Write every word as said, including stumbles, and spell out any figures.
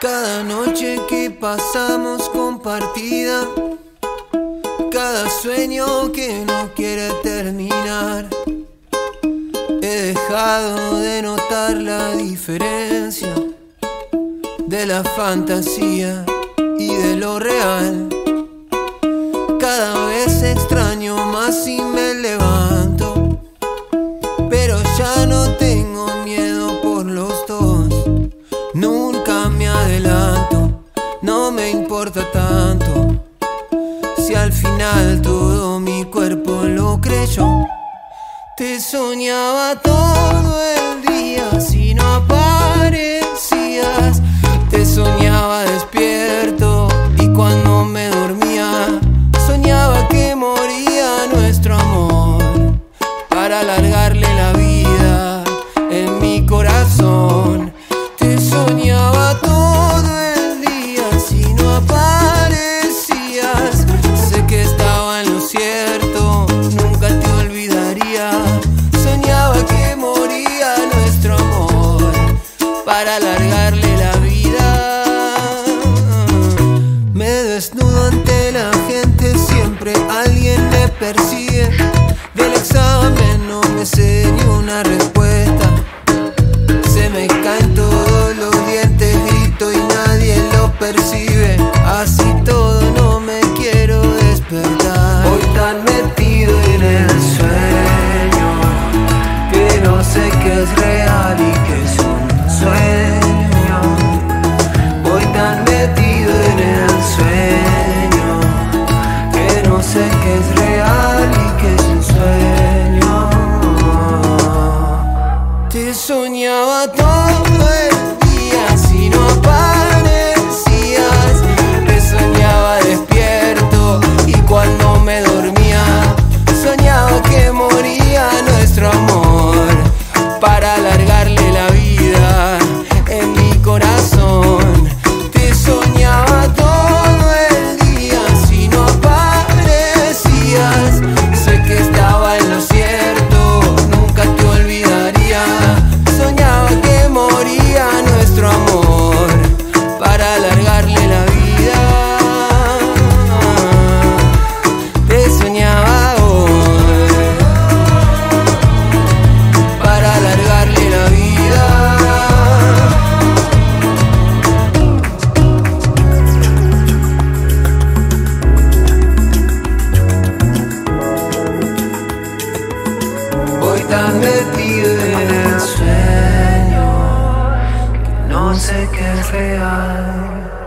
Cada noche que pasamos compartida, cada sueño que no quiere terminar, he dejado de notar la diferencia de la fantasía y de lo real. Cada vez extraño más si me levanto, pero ya no tengo miedo por los dos. Nunca me adelanto, no me importa tanto si al final todo mi cuerpo lo creyó. Te soñaba todo el día si no aparecías. Te soñaba despierto y cuando me dormía soñaba que moría nuestro amor para alargarle la vida en mi corazón. Te soñaba todo el día si no aparecías. Sé que estaba en lo cierto, nunca te olvidaría. Soñaba que moría nuestro amor para alargarle la vida. Me desnudo ante la gente, siempre alguien me persigue. Del examen no me sé ni una respuesta. Se me caen todos los dientes, grito y nadie lo percibe. Así todo no me quiero despertar. Hoy tan metido en el sueño que no sé qué es real y qué es un sueño. Hoy tan metido en el sueño que no sé qué es real y qué es un sueño. Te soñaba todo el día si no aparecías. Te soñaba despierto y cuando me dormía soñaba que moría nuestro amor para alargarle la vida en mi corazón. Te soñaba todo el día si no aparecías. Sé que estaba en lo cierto, nunca te olvidaría. Soñaba que moría nuestro amor para alargarle la vida. Te soñaba hoy para alargarle la vida. Hoy tan metido en el sueño que no sé qué es real.